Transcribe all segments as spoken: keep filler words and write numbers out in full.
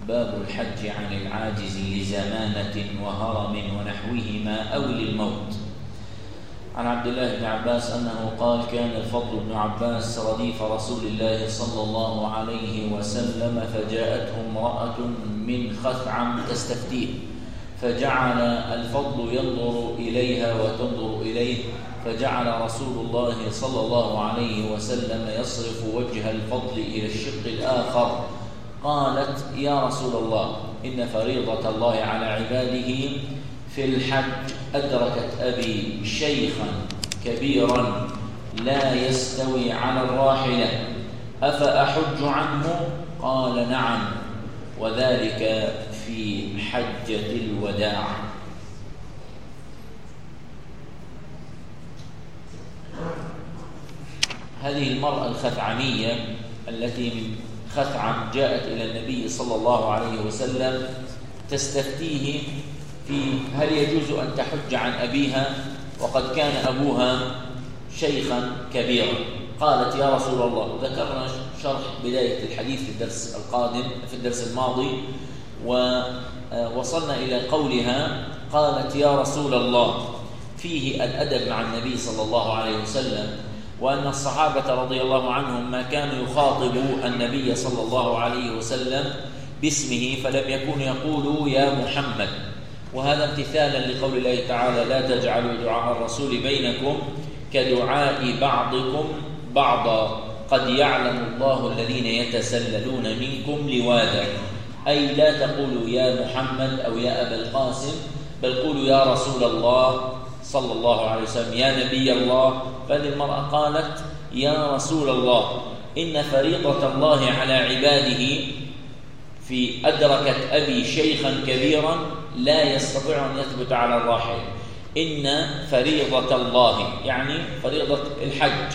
باب الحج عن العاجز لزمانة وهرم ونحوهما أو للموت. عن عبد الله بن عباس أنه قال: كان الفضل بن عباس رديف رسول الله صلى الله عليه وسلم، فجاءته امرأة من خثعم تستفتيه، فجعل الفضل ينظر إليها وتنظر إليه، فجعل رسول الله صلى الله عليه وسلم يصرف وجه الفضل إلى الشق الآخر. قالت: يا رسول الله، إن فريضة الله على عباده في الحج أدركت أبي شيخا كبيرا لا يستوي على الراحلة، أفأحج عنه؟ قال: نعم، وذلك في حجة الوداع. هذه المرأة الخثعمية التي من خثعم جاءت إلى النبي صلى الله عليه وسلم تستفتيه في هل يجوز أن تحج عن أبيها وقد كان أبوها شيخا كبيرا. قالت: يا رسول الله، ذكرنا شرح بداية الحديث في الدرس القادم في الدرس الماضي، ووصلنا إلى قولها قالت: يا رسول الله، فيه الأدب مع النبي صلى الله عليه وسلم، وأن الصحابة رضي الله عنهم ما كانوا يخاطبوا النبي صلى الله عليه وسلم باسمه، فلم يكونوا يقولوا يا محمد. وهذا امتثالا لقول الله تعالى: لا تجعلوا دعاء الرسول بينكم كدعاء بعضكم بعضا، قد يعلم الله الذين يتسللون منكم لواذا، أي لا تقولوا يا محمد أو يا أبا القاسم، بل قولوا يا رسول الله صلى الله عليه وسلم، يا نبي الله. فهذه المرأة قالت: يا رسول الله، إن فريضة الله على عباده في أدركت أبي شيخا كبيرا لا يستطيع أن يثبت على الراحل. إن فريضة الله يعني فريضة الحج،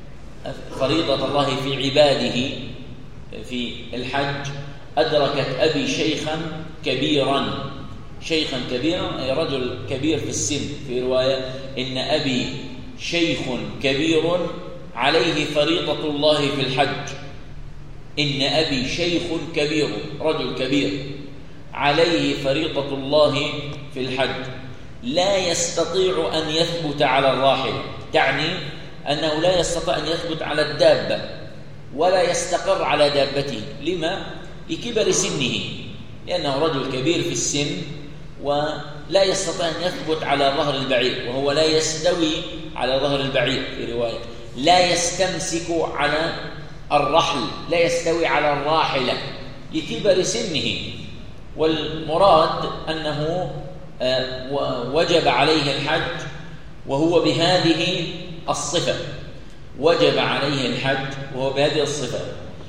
فريضة الله في عباده في الحج أدركت أبي شيخا كبيرا. شيخا كبيرا أي رجل كبير في السن. في رواية: إن أبي شيخ كبير عليه فريضة الله في الحج. إن أبي شيخ كبير، رجل كبير عليه فريضة الله في الحج، لا يستطيع أن يثبت على الراحلة، تعني أنه لا يستطيع أن يثبت على الدابة ولا يستقر على دابته. لما؟ لكبر سنه، لأنه رجل كبير في السن ولا يستطيع أن يثبت على ظهر البعير، وهو لا يستوي على ظهر البعير. في رواية: لا يستمسك على الرحل، لا يستوي على الراحلة لكبر سنه. والمراد أنه وجب عليه الحج وهو بهذه الصفة، وجب عليه الحج وهو بهذه الصفة.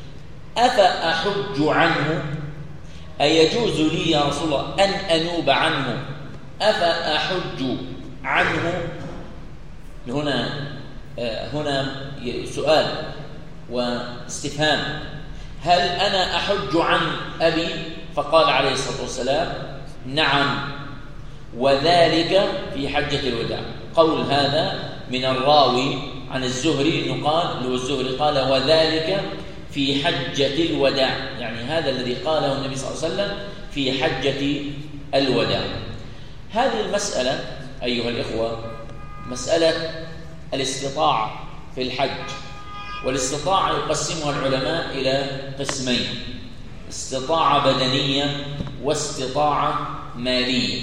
أفأحج عنه؟ أيجوز لي يا رسول الله أن أنوب عنه؟ أفأحج عنه؟ هنا هنا سؤال واستفهام. هل أنا أحج عن أبي؟ فقال عليه الصلاة والسلام: نعم، وذلك في حجة الوداع. قول هذا من الراوي عن الزهري، إنه قال له الزهري قال: وذلك في حجة الوداع، يعني هذا الذي قاله النبي صلى الله عليه وسلم في حجة الوداع. هذه المسألة أيها الإخوة مسألة الاستطاعة في الحج. والاستطاعة يقسمها العلماء إلى قسمين: استطاعة بدنية واستطاعة مالية.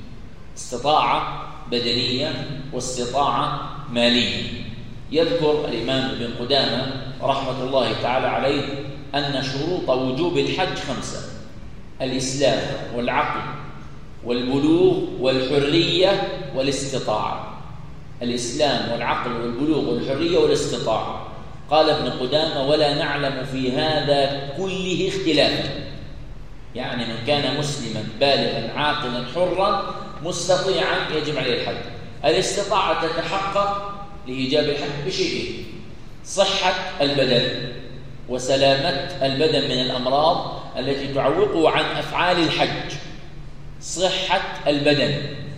استطاعة بدنية واستطاعة مالية. يذكر الإمام ابن قدامة رحمة الله تعالى عليه أن شروط وجوب الحج خمسة: الإسلام والعقل والبلوغ والحرية والاستطاعة. الإسلام والعقل والبلوغ والحرية والاستطاعة. قال ابن قدامة: ولا نعلم في هذا كله اختلافا، يعني من كان مسلما بالغا عاقلا حرا مستطيعا يجب عليه الحج. الاستطاعة تتحقق لإيجاب الحج بشيئين: صحة البدن وسلامة البدن من الأمراض التي تعوقه عن أفعال الحج. صحة البدن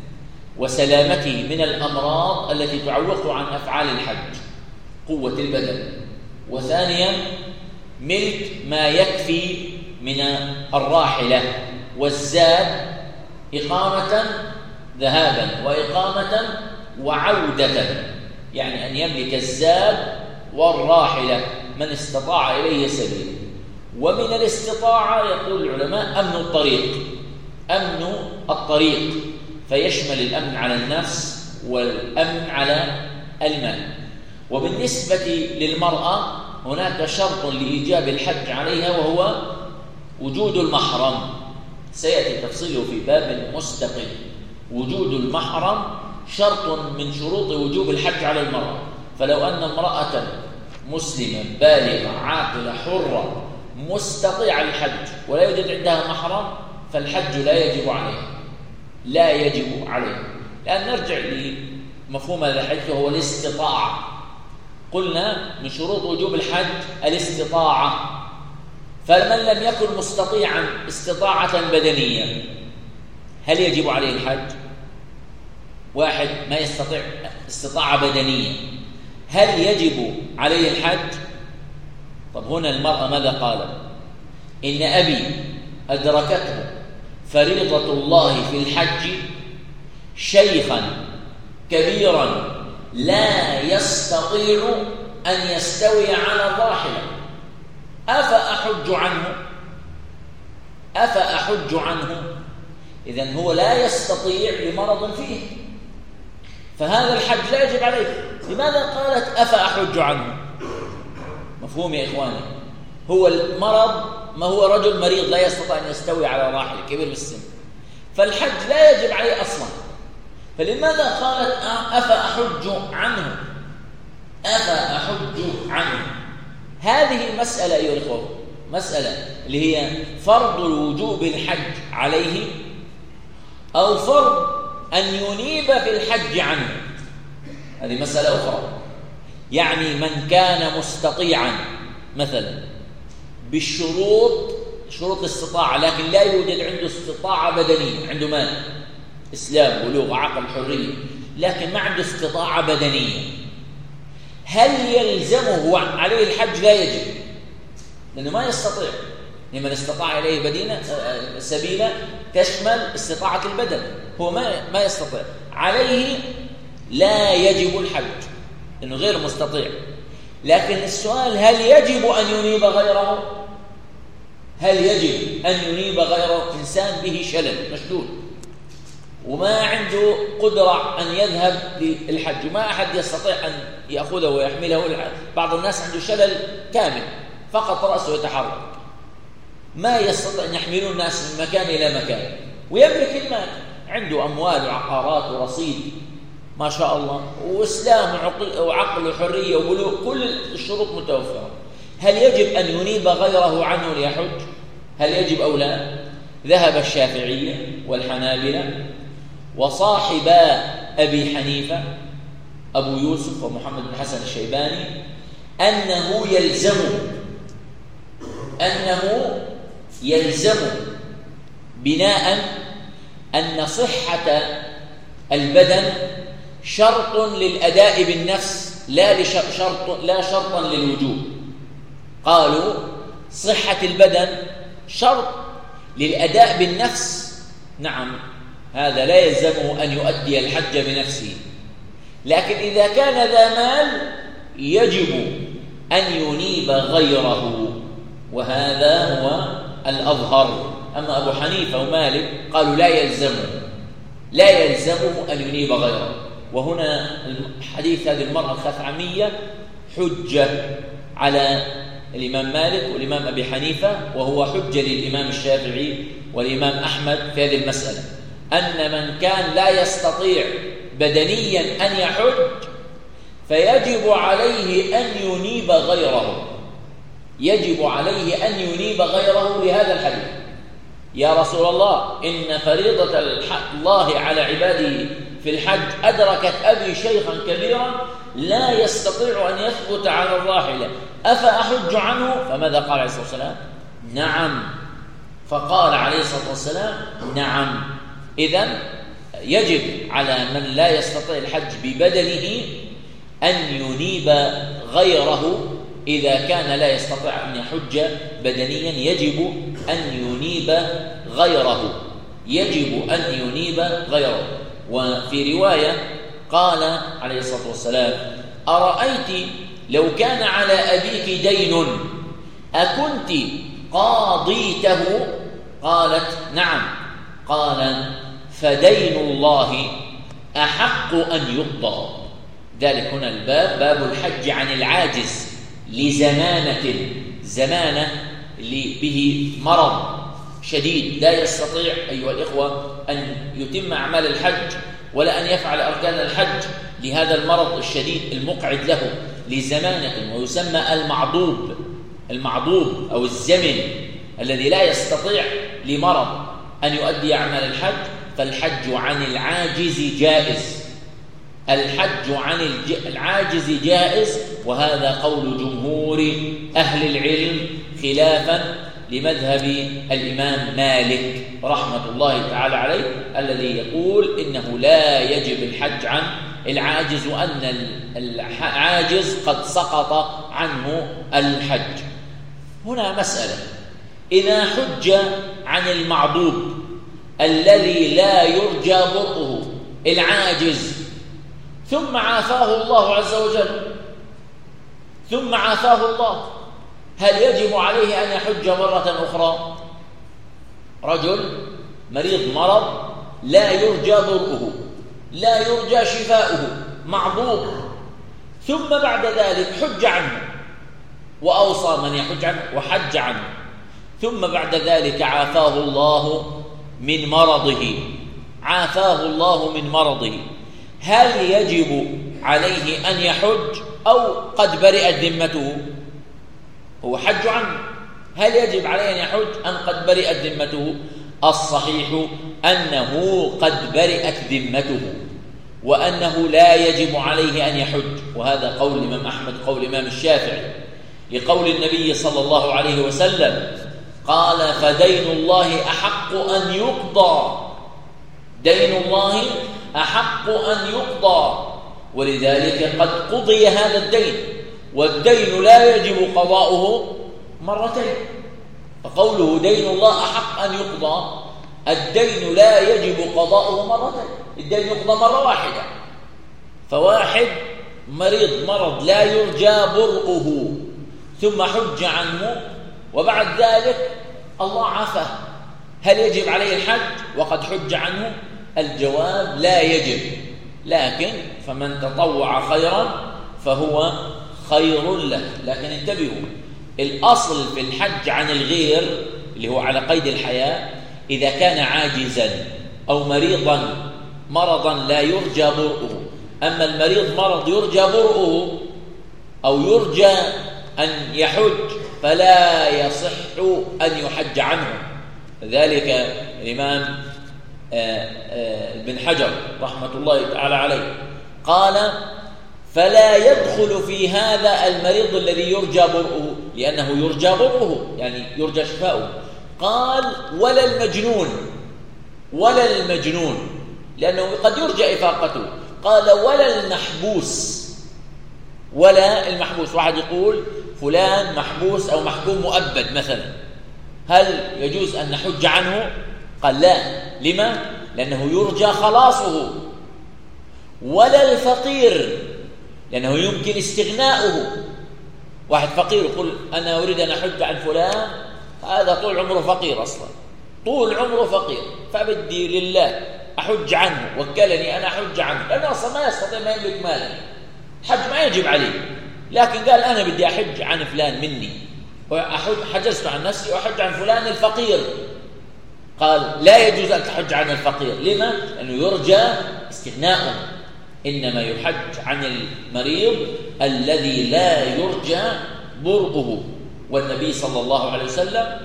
وسلامته من الأمراض التي تعوقه عن أفعال الحج، قوة البدن. وثانيا ملك ما يكفي من الراحلة، والزاد إقامة ذهابا وإقامة وعودة، يعني أن يملك الزاد والراحلة من استطاع إليه سبيلا. ومن الاستطاعة يقول العلماء أمن الطريق، أمن الطريق فيشمل الأمن على النفس والأمن على المال. وبالنسبة للمرأة هناك شرط لإيجاب الحج عليها وهو وجود المحرم، سيأتي تفصيله في باب مستقل. وجود المحرم شرط من شروط وجوب الحج على المرأة. فلو أن امرأة مسلمة بالغة عاقلة حرة مستطيعة الحج ولا يوجد عندها محرم فالحج لا يجب عليها، لا يجب عليها. لأن نرجع لمفهوم هذا الحج وهو الاستطاعة. قلنا من شروط وجوب الحج الاستطاعة، فمن لم يكن مستطيعا استطاعة بدنية هل يجب عليه الحج؟ واحد ما يستطيع استطاعة بدنية هل يجب عليه الحج؟ طب هنا المرأة ماذا قالت؟ إن أبي أدركته فريضة الله في الحج شيخا كبيرا لا يستطيع أن يستوي على الراحلة، أفأحج عنه؟ أفأحج عنه؟ إذن هو لا يستطيع لمرض فيه، فهذا الحج لا يجب عليه. لماذا قالت أفأحج عنه؟ مفهوم يا إخواني؟ هو المرض ما هو رجل مريض لا يستطيع أن يستوي على راحلة كبير بالسن، فالحج لا يجب عليه أصلا. فلماذا قالت أفأحج عنه؟ أفأحج عنه. هذه المسألة أيها الأخوة مسألة اللي هي فرض الوجوب الحج عليه أو فرض أن ينيب في الحج عنه، هذه مسألة أخرى. يعني من كان مستطيعا مثلا بالشروط شروط الاستطاعة لكن لا يوجد عنده استطاعة بدنية، عنده مال إسلام بلوغ عقل حرية لكن ما عنده استطاعة بدنية، هل يلزمه عليه الحج؟ لا يجب، لأنه ما يستطيع. لمن استطاع إليه بدينة سبيلا تشمل استطاعة البدن، هو ما ما يستطيع، عليه لا يجب الحج لأنه غير مستطيع. لكن السؤال هل يجب أن ينيب غيره؟ هل يجب أن ينيب غيره؟ إنسان به شلل مشلول وما عنده قدرة أن يذهب للحج وما أحد يستطيع أن يأخذه ويحمله. بعض الناس عنده شلل كامل فقط رأسه يتحرك، ما يستطيع أن يحملون الناس من مكان إلى مكان، ويملك المال، عنده أموال وعقارات ورصيد ما شاء الله وإسلام وعقل, وعقل وحرية وبلوغ، كل الشروط متوفرة. هل يجب أن ينيب غيره عنه ليحج؟ هل يجب أو لا؟ ذهب الشافعية والحنابلة وصاحبا أبي حنيفة أبو يوسف ومحمد بن حسن الشيباني أنه يلزم أنه يلزم بناء أن صحة البدن شرط للأداء بالنفس لا شرط لا شرطا للوجوب. قالوا صحة البدن شرط للأداء بالنفس، نعم هذا لا يلزمه أن يؤدي الحج بنفسه، لكن إذا كان ذا مال يجب أن ينيب غيره، وهذا هو الأظهر. أما أبو حنيفة ومالك قالوا لا يلزمه لا يلزمه أن ينيب غيره. وهنا حديث هذه المرأة الخثعمية حجة على الإمام مالك والإمام أبي حنيفة، وهو حجة للإمام الشافعي والإمام أحمد في هذه المسألة، أن من كان لا يستطيع بدنيا أن يحج فيجب عليه أن ينيب غيره، يجب عليه أن ينيب غيره لهذا الحديث. يا رسول الله إن فريضة الله على عباده في الحج أدركت أبي شيخا كبيرا لا يستطيع أن يثبت على الراحلة أفأحج عنه؟ فماذا قال عليه الصلاة والسلام؟ نعم. فقال عليه الصلاة والسلام نعم. إذن يجب على من لا يستطيع الحج ببدنه أن ينيب غيره إذا كان لا يستطيع أن يحج بدنيا، يجب أن ينيب غيره، يجب أن ينيب غيره. وفي رواية قال عليه الصلاة والسلام: أرأيت لو كان على أبيك دين أكنت قاضيته؟ قالت: نعم. قال: فدين الله أحق أن يقضى. ذلك هنا الباب باب الحج عن العاجز لزمانة، زمانة اللي به مرض شديد لا يستطيع أيها الإخوة أن يتم أعمال الحج ولا أن يفعل أركان الحج لهذا المرض الشديد المقعد له لزمانة، ويسمى المعضوب، المعضوب أو الزمن الذي لا يستطيع لمرض أن يؤدي أعمال الحج. فالحج عن العاجز جائز، الحج عن العاجز جائز، وهذا قول جمهور أهل العلم خلافا لمذهب الإمام مالك رحمة الله تعالى عليه، الذي يقول إنه لا يجب الحج عن العاجز، وأن العاجز قد سقط عنه الحج. هنا مسألة: إذا حج عن المعضوب الذي لا يرجى برؤه، العاجز، ثم عافاه الله عز وجل، ثم عافاه الله، هل يجب عليه أن يحج مرة أخرى؟ رجل مريض مرض لا يرجى برؤه، لا يرجى شفاؤه، معضوب، ثم بعد ذلك حج عنه وأوصى من يحج عنه وحج عنه، ثم بعد ذلك عافاه الله من مرضه، عافاه الله من مرضه، هل يجب عليه أن يحج أو قد برئت ذمته؟ هو حج عنه، هل يجب عليه أن يحج أم قد برئت ذمته؟ الصحيح أنه قد برئت ذمته، وأنه لا يجب عليه أن يحج، وهذا قول الإمام أحمد، قول الإمام الشافعي، لقول النبي صلى الله عليه وسلم قال: فدين الله أحق أن يقضى، دين الله أحق أن يقضى، ولذلك قد قضي هذا الدين، والدين لا يجب قضاؤه مرتين. فقوله دين الله أحق أن يقضى، الدين لا يجب قضاؤه مرتين، الدين يقضى مرة واحدة. فواحد مريض مرض لا يرجى برؤه ثم حج عنه وبعد ذلك الله عافاه، هل يجب عليه الحج وقد حج عنه؟ الجواب: لا يجب، لكن فمن تطوع خيرا فهو خير له. لكن انتبهوا، الأصل في الحج عن الغير اللي هو على قيد الحياة إذا كان عاجزا أو مريضا مرضا لا يرجى برؤه. أما المريض مرض يرجى برؤه أو يرجى أن يحج فلا يصح أن يحج عنه. ذلك الإمام ابن حجر رحمة الله تعالى عليه قال: فلا يدخل في هذا المريض الذي يرجى برؤه، لأنه يرجى برؤه يعني يرجى شفاؤه. قال: ولا المجنون، ولا المجنون لأنه قد يرجى إفاقته. قال: ولا المحبوس، ولا المحبوس. واحد يقول فلان محبوس أو محكوم مؤبد مثلا، هل يجوز أن نحج عنه؟ قال: لا. لما؟ لأنه يرجى خلاصه. ولا الفقير، لأنه يمكن استغناؤه. واحد فقير يقول أنا أريد أن أحج عن فلان، هذا طول عمره فقير أصلا، طول عمره فقير، فبدي لله أحج عنه، وكلني أنا أحج عنه، لأنه أصلا ما يستطيع، ما يملك مالا، الحج ما يجب عليه، لكن قال أنا بدي أحج عن فلان مني، وحجزت عن نفسي وأحج عن فلان الفقير. قال: لا يجوز أن تحج عن الفقير. لما؟ لأنه يرجى استغناؤه. إنما يحج عن المريض الذي لا يرجى برؤه. والنبي صلى الله عليه وسلم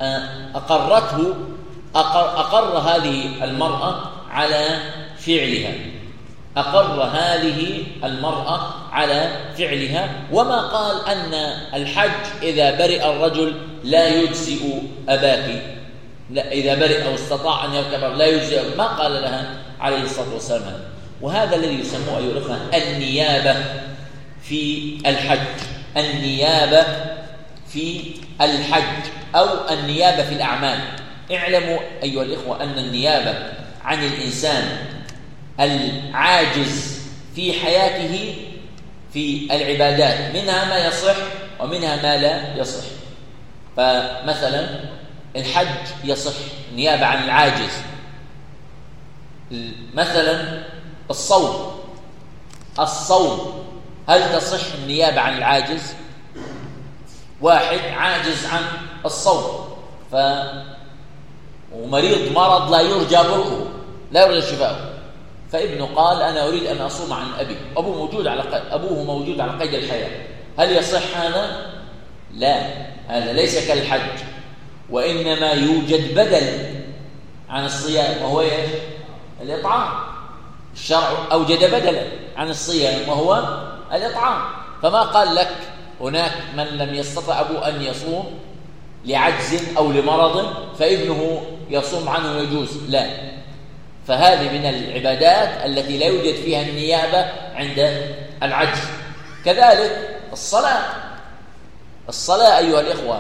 أقرته، أقر, أقر هذه المرأة على فعلها، أقر هذه المرأة على فعلها، وما قال أن الحج إذا برئ الرجل لا يجزئ أباك، لا، إذا برئ أو استطاع أن يركب لا يجزئ، ما قال لها عليه الصلاة والسلام. وهذا الذي يسموه أيها الأخوة النيابة في الحج، النيابة في الحج. أو النيابة في الأعمال. اعلموا أيها الإخوة أن النيابة عن الإنسان العاجز في حياته في العبادات منها ما يصح ومنها ما لا يصح. فمثلا الحج يصح نيابة عن العاجز. مثلا الصوم الصوم هل تصح النيابة عن العاجز؟ واحد عاجز عن الصوم ف ومريض مرض لا يرجى برؤه لا يرجى شفاؤه، فابنه قال أنا أريد أن أصوم عن أبي، أبوه موجود على قيد أبوه موجود على قيد الحياة، هل يصح هذا؟ لا، هذا ليس كالحج، وإنما يوجد بدل عن الصيام وهو إيش؟ الإطعام. الشرع أوجد بدلا عن الصيام وهو الإطعام، فما قال لك هناك من لم يستطع أبوه أن يصوم لعجز أو لمرض فابنه يصوم عنه يجوز، لا. فهذه من العبادات التي لا يوجد فيها النيابة عند العجز. كذلك الصلاة الصلاة أيها الإخوة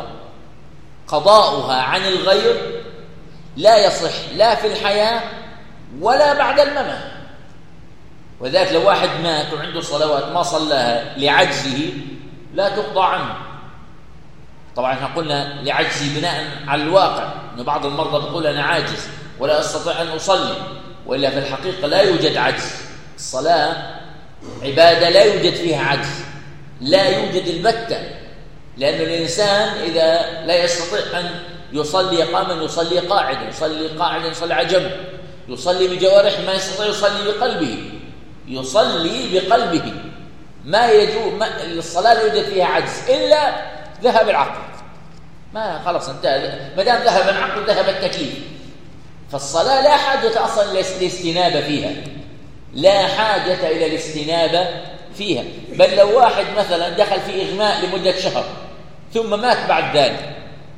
قضاؤها عن الغير لا يصح لا في الحياة ولا بعد الممات. وذلك لو واحد مات وعنده صلوات ما صلاها لعجزه لا تقضى عنه. طبعا احنا قلنا لعجزه بناء على الواقع، ان بعض المرضى بيقول انا عاجز ولا استطيع ان اصلي، والا في الحقيقه لا يوجد عجز. الصلاه عباده لا يوجد فيها عجز، لا يوجد البتة، لأن الإنسان إذا لا يستطيع أن يصلي قاما يصلي قاعدا، يصلي قاعدا يصلي على جنب، يصلي بجوارح ما يستطيع يصلي بقلبه، يصلي بقلبه ما يجوز. ما الصلاة لا يوجد فيها عجز إلا ذهب العقل، ما خلاص انتهى، ما دام ذهب العقل ذهب التكليف. فالصلاة لا حاجة أصلا للاستنابة فيها، لا حاجة إلى الاستنابة فيها. بل لو واحد مثلا دخل في إغماء لمدة شهر ثم مات بعد ذلك،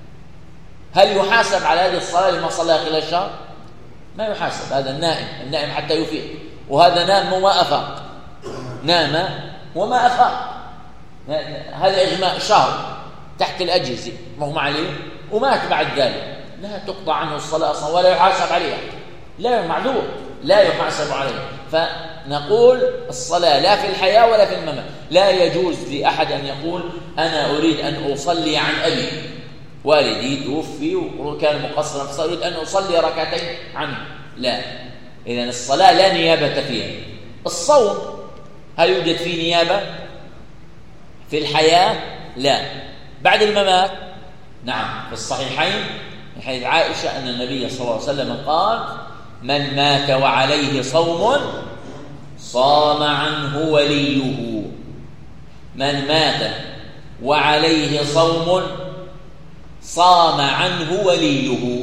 هل يحاسب على هذه الصلاة لما صلى خلال الشهر؟ ما يحاسب. هذا النائم النائم حتى يفيق، وهذا نام وما أفاق، نام وما أفاق، هذا إغماء شهر تحت الأجهزة مغمى عليه ومات بعد ذلك، لا تقطع عنه الصلاة أصلا ولا يحاسب عليها، لا معذور لا يحاسب عليه. فنقول الصلاة لا في الحياة ولا في الممات. لا يجوز لأحد أن يقول أنا أريد أن أصلي عن أبي، والدي توفي وكان مقصرا فأريد أن أصلي ركعتين عنه، لا. إذن الصلاة لا نيابة فيها. الصوم هل يوجد فيه نيابة؟ في الحياة لا، بعد الممات نعم. في الصحيحين من حديث عائشة أن النبي صلى الله عليه وسلم قال من مات وعليه صوم صام عنه وليه. من مات وعليه صوم صام عنه وليه.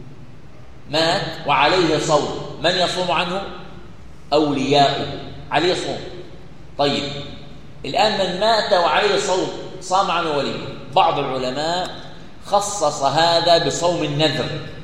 مات وعليه صوم، من يصوم عنه؟ أولياؤه، عليه صوم. طيب الآن من مات وعليه صوم صام عنه وليه، بعض العلماء خصص هذا بصوم النذر،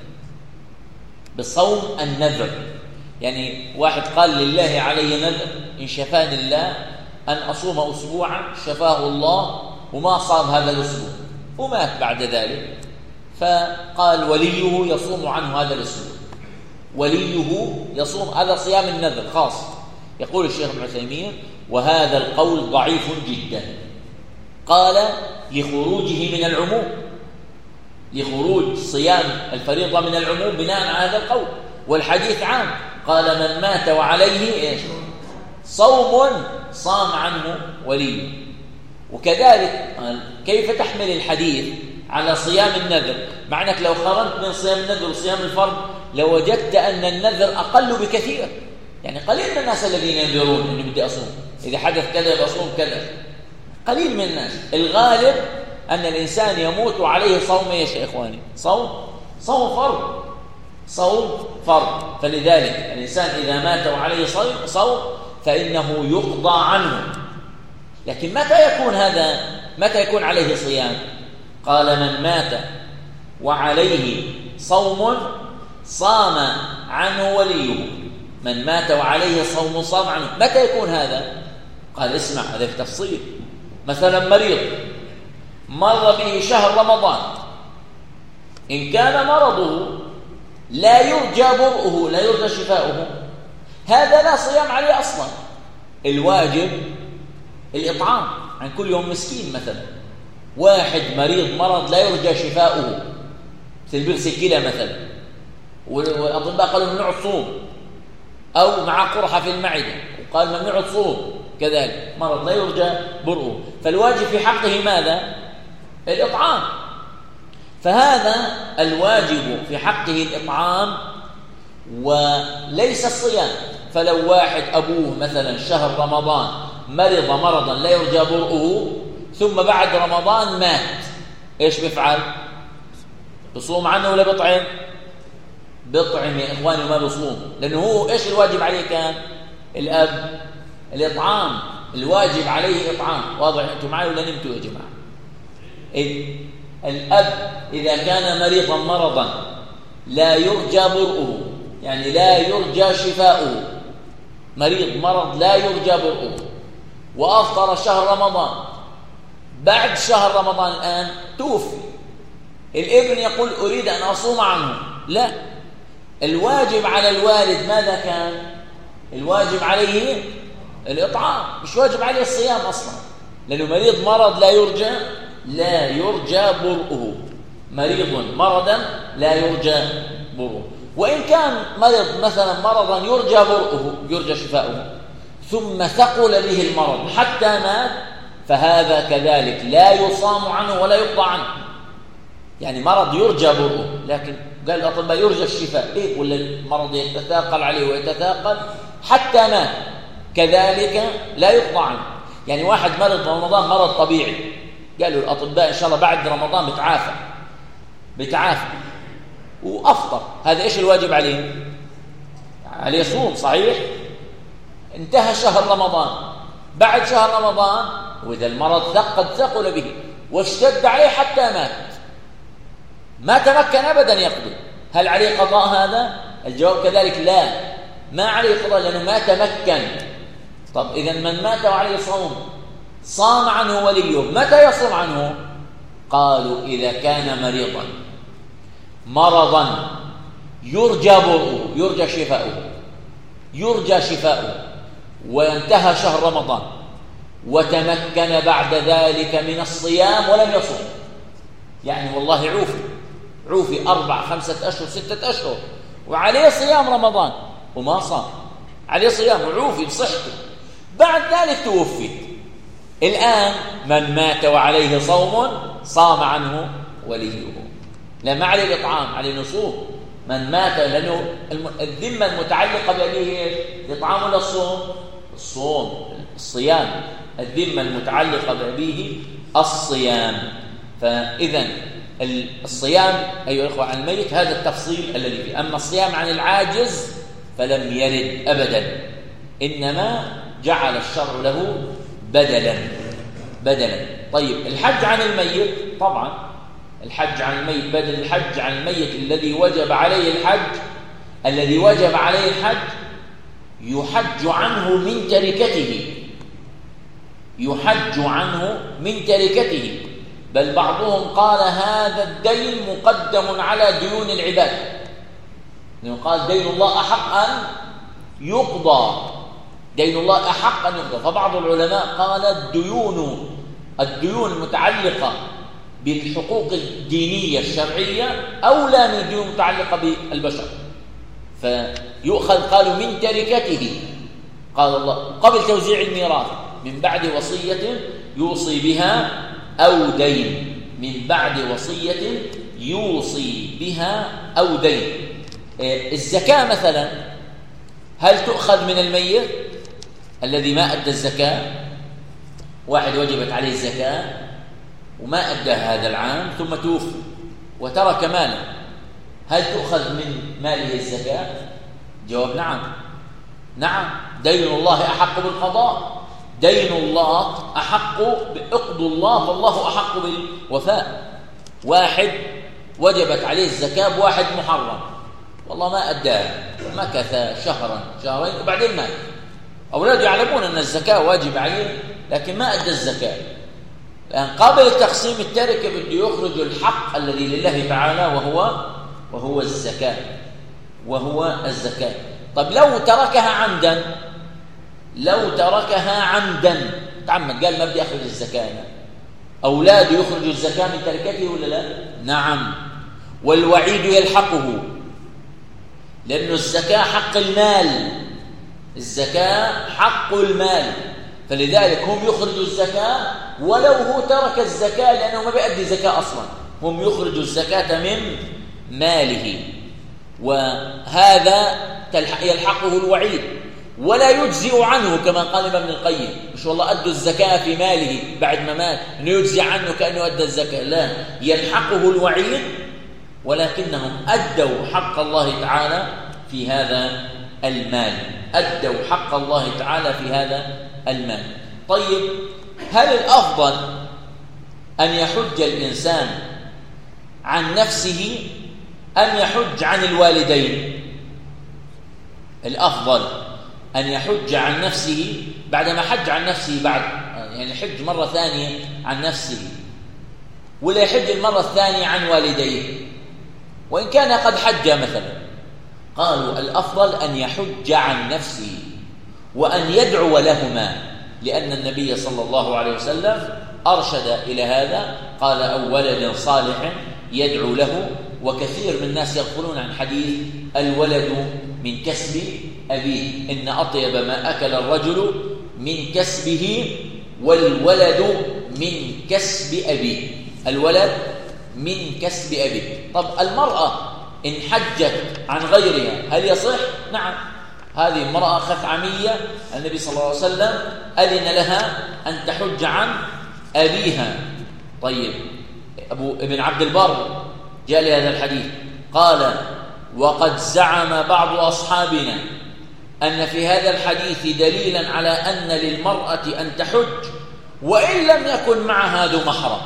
بصوم النذر. يعني واحد قال لله علي نذر إن شفاني الله أن أصوم أسبوعا، شفاه الله وما صام هذا الأسبوع ومات بعد ذلك، فقال وليه يصوم عنه هذا الأسبوع، وليه يصوم، هذا صيام النذر خاص. يقول الشيخ ابن عثيمين وهذا القول ضعيف جدا، قال لخروجه من العموم، لخروج صيام الفريضة من العموم بناء على هذا القول، والحديث عام. قال من مات وعليه إيش؟ صوم صام عنه ولي. وكذلك قال كيف تحمل الحديث على صيام النذر، مع أنك لو قارنت من صيام النذر وصيام الفرض لوجدت أن النذر أقل بكثير. يعني قليل من الناس الذين ينذرون أني بدي أصوم، إذا حدث كذا بصوم كذا، قليل من الناس. الغالب أن الإنسان يموت وعليه صوم إيش يا إخواني؟ صوم صوم فرض، صوم فرض. فلذلك الإنسان إذا مات وعليه صوم فإنه يقضى عنه. لكن متى يكون هذا؟ متى يكون عليه صيام؟ قال من مات وعليه صوم صام عنه وليه. من مات وعليه صوم صام عنه، متى يكون هذا؟ قال اسمع، هذا في تفصيل. مثلا مريض مر به شهر رمضان إن كان مرضه لا يرجى برؤه، لا يرجى شفاؤه، هذا لا صيام عليه أصلا. الواجب الإطعام عن كل يوم مسكين مثلا. واحد مريض مرض لا يرجى شفاؤه مثل برص كلى مثلا، والأطباء قالوا ممنوع الصوم، أو مع قرحة في المعدة وقال ممنوع الصوم، كذلك مرض لا يرجى برؤه، فالواجب في حقه ماذا؟ الإطعام. فهذا الواجب في حقه الإطعام وليس الصيام. فلو واحد أبوه مثلا شهر رمضان مرض مرضا لا يرجى برؤه ثم بعد رمضان مات، إيش بيفعل؟ بصوم عنه ولا بطعم؟ بطعم يا إخواني، وما بصوم، لأنه هو إيش الواجب عليه كان؟ الأب الإطعام، الواجب عليه إطعام. واضح أنتم معي ولا نمتوا يا جماعة؟ إيه؟ الأب إذا كان مريضا مرضا لا يرجى برؤه، يعني لا يرجى شفاؤه، مريض مرض لا يرجى برؤه، وأفطر شهر رمضان، بعد شهر رمضان الآن توفي، الابن يقول أريد أن أصوم عنه، لا، الواجب على الوالد ماذا كان؟ الواجب عليه الإطعام، مش واجب عليه الصيام أصلا، لأنه مريض مرض لا يرجى لا يرجى برؤه، مريض مرضا لا يرجى برؤه. وإن كان مرض مثلا مرضا يرجى برؤه، يرجى شفاؤه، ثم ثقل به المرض حتى مات، فهذا كذلك لا يصام عنه ولا يقضى عنه. يعني مرض يرجى برؤه، لكن قال الأطباء يرجى الشفاء، إيه؟ ولا المرض يتثاقل عليه ويتثاقل حتى مات، كذلك لا يقضى عنه. يعني واحد مرض رمضان مرض طبيعي، قالوا الأطباء إن شاء الله بعد رمضان بتعافى بتعافى وأفطر، هذا إيش الواجب عليه؟ عليه صوم صحيح. انتهى شهر رمضان، بعد شهر رمضان وإذا المرض قد ثقل به واشتد عليه حتى مات، ما تمكن أبدا يقضي، هل عليه قضاء هذا؟ الجواب كذلك لا، ما عليه قضاء لأنه ما تمكن. طب إذا من مات وعليه صوم صام عنه وليه، متى يصوم عنه؟ قالوا إذا كان مريضا مرضا يرجى برؤه، يرجى شفاؤه يرجى شفاؤه وانتهى شهر رمضان وتمكن بعد ذلك من الصيام ولم يصوم، يعني والله عوفي عوفي أربع خمسة أشهر ستة أشهر وعليه صيام رمضان وما صام، عليه صيام وعوفي بصحته، بعد ذلك توفي. الآن من مات وعليه صوم صام عنه وليه، لا ما عليه الإطعام، عليه نصوم. من مات لأنه الذمة المتعلقة بأبيه الإطعام ولا الصوم؟ الصوم، الصيام، الذمة المتعلقة بأبيه الصيام. فإذا الصيام أيها الأخوة عن الميت هذا التفصيل الذي فيه. أما الصيام عن العاجز فلم يرد أبدا، إنما جعل الشرع له بدلا بدلا. طيب الحج عن الميت، طبعا الحج عن الميت بدل الحج عن الميت الذي وجب عليه الحج، الذي وجب عليه الحج يحج عنه من تركته، يحج عنه من تركته، بل بعضهم قال هذا الدين مقدم على ديون العباد، لأنه قال دين الله أحق أن يقضى، دين الله أحق أن يقضى. فبعض العلماء قال الديون الديون المتعلقة بالحقوق الدينية الشرعية أولى من الديون المتعلقة بالبشر، فيؤخذ قالوا من تركته، قال الله قبل توزيع الميراث من بعد وصية يوصي بها أو دين، من بعد وصية يوصي بها أو دين. الزكاة مثلا هل تؤخذ من الميت الذي ما أدى الزكاة؟ واحد وجبت عليه الزكاة وما أداها هذا العام ثم توفي وترك مالا، هل تؤخذ من ماله الزكاة؟ جواب نعم، نعم، دين الله أحق بالقضاء، دين الله أحق بإقض الله، فالله أحق بالوفاء. واحد وجبت عليه الزكاة بواحد محرم والله ما أداها، مكث شهرا شهرين وبعدين مات، أولاده يعلمون أن الزكاة واجب عليه لكن ما أدى الزكاة، الآن قبل تقسيم التركة بده يخرج الحق الذي لله تعالى وهو وهو الزكاة وهو الزكاة. طب لو تركها عمدا، لو تركها عمدا تعمد، قال ما بدي أخرج الزكاة، أولاده يخرجوا الزكاة من تركته ولا لا؟ نعم، والوعيد يلحقه، لأن الزكاة حق المال، الزكاة حق المال، فلذلك هم يخرجوا الزكاة ولو هو ترك الزكاة، لأنه ما بيأدي زكاة أصلا، هم يخرجوا الزكاة من ماله، وهذا يلحقه الوعيد ولا يجزئ عنه كما قال ابن القيم، مش والله أدوا الزكاة في ماله بعد ما مات أنه يجزي عنه كأنه أدى الزكاة، لا، يلحقه الوعيد ولكنهم أدوا حق الله تعالى في هذا المال، أدوا حق الله تعالى في هذا المال. طيب، هل الأفضل أن يحج الإنسان عن نفسه أم يحج عن الوالدين؟ الأفضل أن يحج عن نفسه بعدما حج عن نفسه، بعد يعني حج مرة ثانية عن نفسه، ولا يحج المرة الثانية عن والديه وإن كان قد حج مثلا. قالوا الأفضل أن يحج عن نفسه وأن يدعو لهما، لأن النبي صلى الله عليه وسلم أرشد إلى هذا، قال أو ولد صالح يدعو له. وكثير من الناس يغفلون عن حديث الولد من كسب أبيه، إن أطيب ما أكل الرجل من كسبه والولد من كسب أبيه، الولد من كسب أبيه. طب المرأة إن حجت عن غيرها هل يصح؟ نعم، هذه امرأة خثعمية النبي صلى الله عليه وسلم أذن لها أن تحج عن أبيها. طيب، أبو ابن عبد البر جاء لهذا الحديث قال وقد زعم بعض أصحابنا أن في هذا الحديث دليلا على أن للمرأة أن تحج وإن لم يكن معها ذو محرم.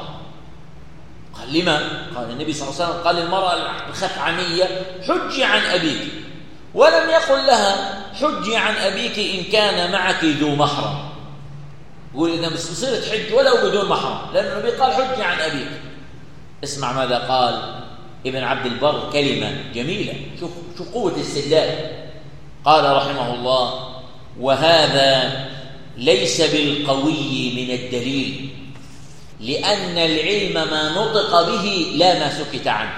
قال لما؟ قال النبي صلى الله عليه وسلم قال للمرأة الخثعمية حجي عن أبيك، ولم يقل لها حجي عن أبيك إن كان معك ذو محرم. يقول إذا بس بصير تحج ولو بدون محرم، لأن النبي قال حجي عن أبيك. اسمع ماذا قال ابن عبد البر، كلمة جميلة، شوف شوف قوة الاستدلال. قال رحمه الله وهذا ليس بالقوي من الدليل، لأن العلم ما نطق به لا ما سكت عنه.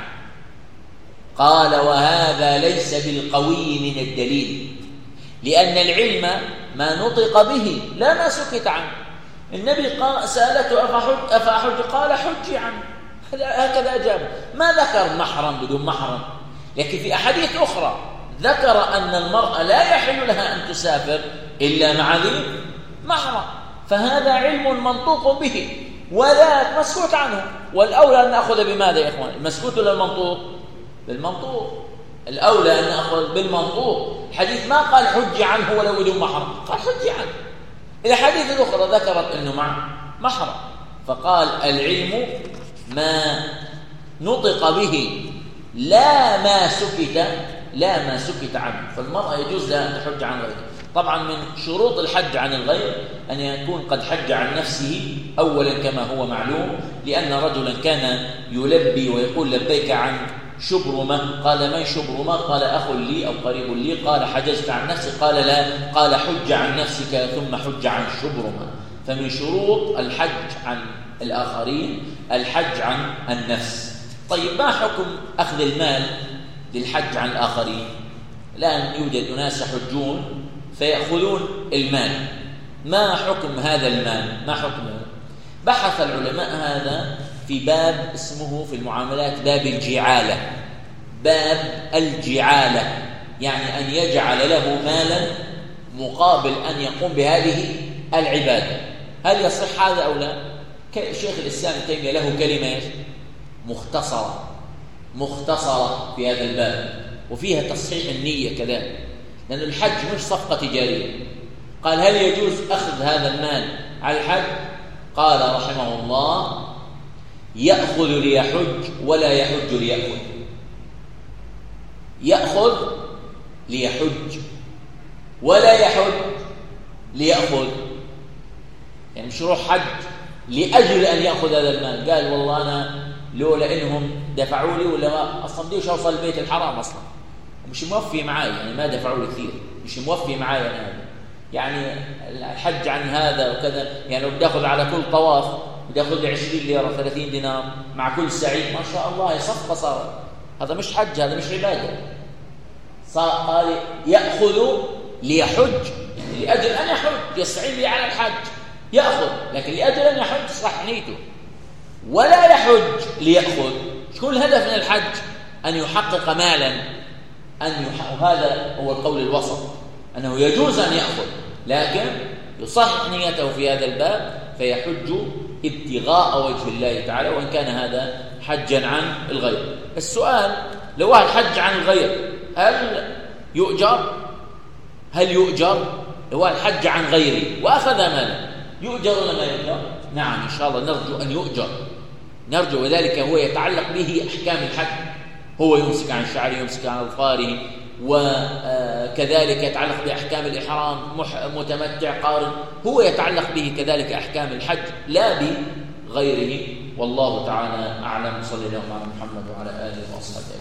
قال وهذا ليس بالقوي من الدليل، لأن العلم ما نطق به لا ما سكت عنه. النبي قال سألته أفحج, أفحج قال حجي عنه، هكذا أجاب، ما ذكر محرم بدون محرم. لكن في أحاديث أخرى ذكر أن المرأة لا يحل لها أن تسافر إلا مع ذي محرم، فهذا علم منطوق به وذاك مسكوت عنه. والأولى أن نأخذ بماذا يا إخوان؟ المسكوت ولا المنطوق؟ بالمنطوق. الأولى أن نأخذ بالمنطوق. الحديث ما قال حج عنه ولو بدون محرم، قال حج عنه. الحديث الأخرى ذكرت أنه مع محرم، فقال العلم ما نطق به لا ما سكت لا ما سكت عنه. فالمرأة يجوز لها أن تحج عن غيره. طبعا من شروط الحج عن الغير أن يكون قد حج عن نفسه أولا كما هو معلوم، لأن رجلا كان يلبي ويقول لبيك عن شبرمة، قال من شبرمة؟ قال أخ لي أو قريب لي. قال حججت عن نفسي؟ قال لا. قال حج عن نفسك ثم حج عن شبرمة. فمن شروط الحج عن الآخرين الحج عن النفس. طيب، ما حكم أخذ المال للحج عن الآخرين؟ الآن يوجد أناس يحجون فيأخذون المال، ما حكم هذا المال؟ ما حكمه؟ بحث العلماء هذا في باب اسمه في المعاملات باب الجعالة. باب الجعالة يعني أن يجعل له مالا مقابل أن يقوم بهذه العبادة. هل يصح هذا أو لا؟ شيخ الإسلام ابن تيمية له كلمة مختصرة مختصرة في هذا الباب، وفيها تصحيح النية كذلك، لأن الحج مش صفقة تجارية. قال هل يجوز أخذ هذا المال على الحج؟ قال رحمه الله يأخذ ليحج ولا يحج ليأخذ. يأخذ ليحج ولا يحج ليأخذ، يعني مش يروح حج لأجل أن يأخذ هذا المال. قال والله أنا لولا إنهم دفعوا لي ولا ما أصلا بديش أوصل البيت الحرام أصلا، مش موفي معاي، يعني ما دفعوا لي كثير، مش موفي معاي أنا هذا، يعني الحج عن هذا وكذا، يعني لو بدي أخذ على كل طواف بدي أخذ لي عشرين ليرة ثلاثين دينار مع كل سعي، ما شاء الله صفقة صارت. هذا مش حج، هذا مش عبادة. قال يأخذ ليحج، يعني لأجل أن يحج، يستعين لي على الحج يأخذ، لكن لأجل أن يحج صح نيته. ولا يحج ليأخذ، شو الهدف من الحج؟ أن يحقق مالا، أن يحقق. هذا هو القول الوسط، أنه يجوز أن يأخذ لكن يصحح نيته في هذا الباب فيحج ابتغاء وجه الله تعالى، وإن كان هذا حجا عن الغير. السؤال لو واحد حج عن الغير هل يؤجر؟ هل يؤجر؟ لو واحد حج عن غيره وأخذ مالا يؤجر ولا ما يؤجر؟ نعم إن شاء الله نرجو أن يؤجر، نرجو، وذلك هو يتعلق به أحكام الحج، هو يمسك عن شعره، يمسك عن أظفاره، وكذلك يتعلق بأحكام الإحرام، متمتع قارن، هو يتعلق به كذلك أحكام الحج لا بغيره. والله تعالى أعلم. صلى الله على محمد وعلى آله وصحبه.